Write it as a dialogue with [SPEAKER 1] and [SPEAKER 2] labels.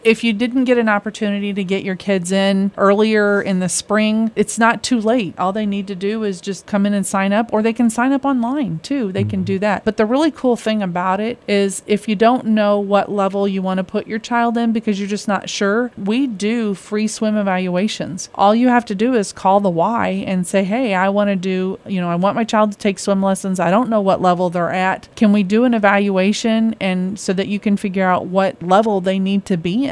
[SPEAKER 1] If you didn't get an opportunity to get your kids in earlier in the spring, it's not too late. All they need to do is just come in and sign up, or they can sign up online too. They can do that. But the really cool thing about it is if you don't know what level you want to put your child in because you're just not sure, we do free swim evaluations. All you have to do is call the Y and say, hey, I want my child to take swim lessons. I don't know what level they're at. Can we do an evaluation and so that you can figure out what level they need to be in?